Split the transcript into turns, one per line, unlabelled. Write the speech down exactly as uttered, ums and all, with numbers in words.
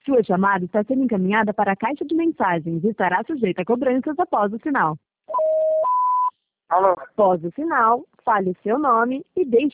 Sua chamada está sendo encaminhada para a caixa de mensagens e estará sujeita a cobranças após o sinal.
Alô?
Após o sinal, fale seu nome e deixe